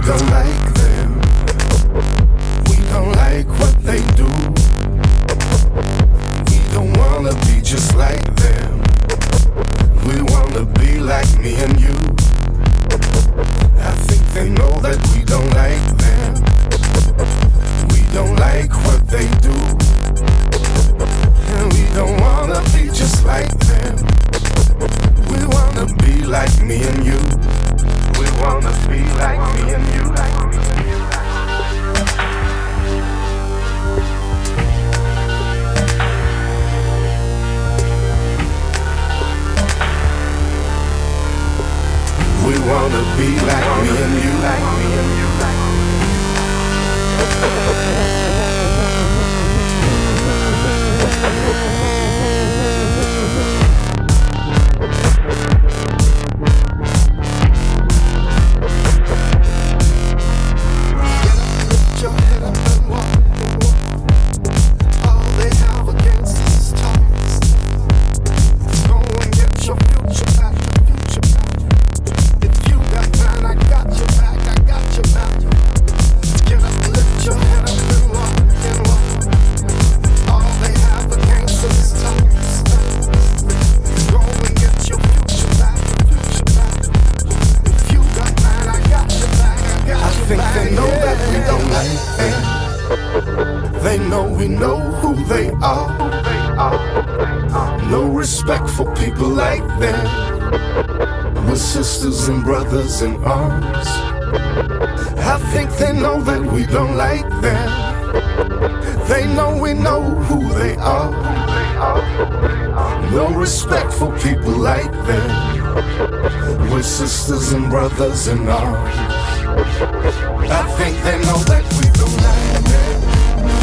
don't like them. We don't like what they do. We don't wanna be just like them. We wanna be like me and you. I think they know that we don't like them. We don't like what they do. And we don't wanna be just like them. We wanna be like me and you. We wanna be like me and you. We wanna be like me and you. Like me and you. Sisters and brothers in arms. I think they know that we don't like them. They know we know who they are. No respect for people like them. We're sisters and brothers in arms. I think they know that we don't like them.